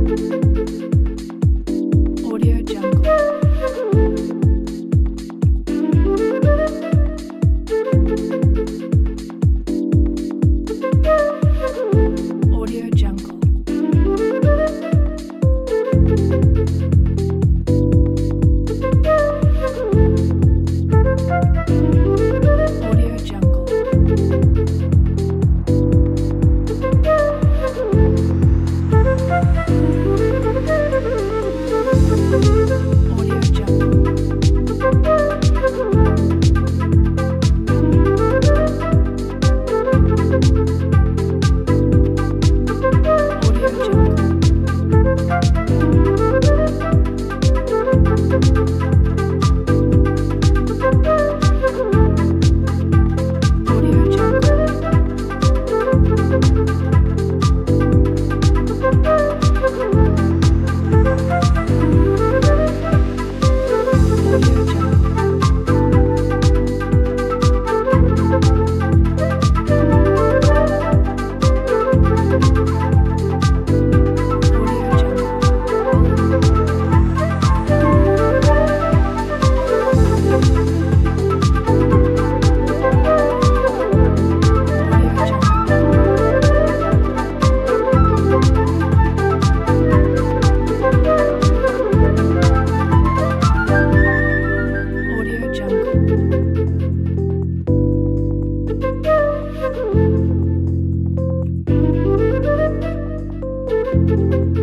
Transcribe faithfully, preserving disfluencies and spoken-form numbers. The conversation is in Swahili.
Audio Jungle. Audio Jungle. Audio Jungle. Audio Jungle. Audio Jungle. Audio Jungle. Audio Jungle. Audio Jungle. Audio Jungle. Audio Jungle. Audio Jungle.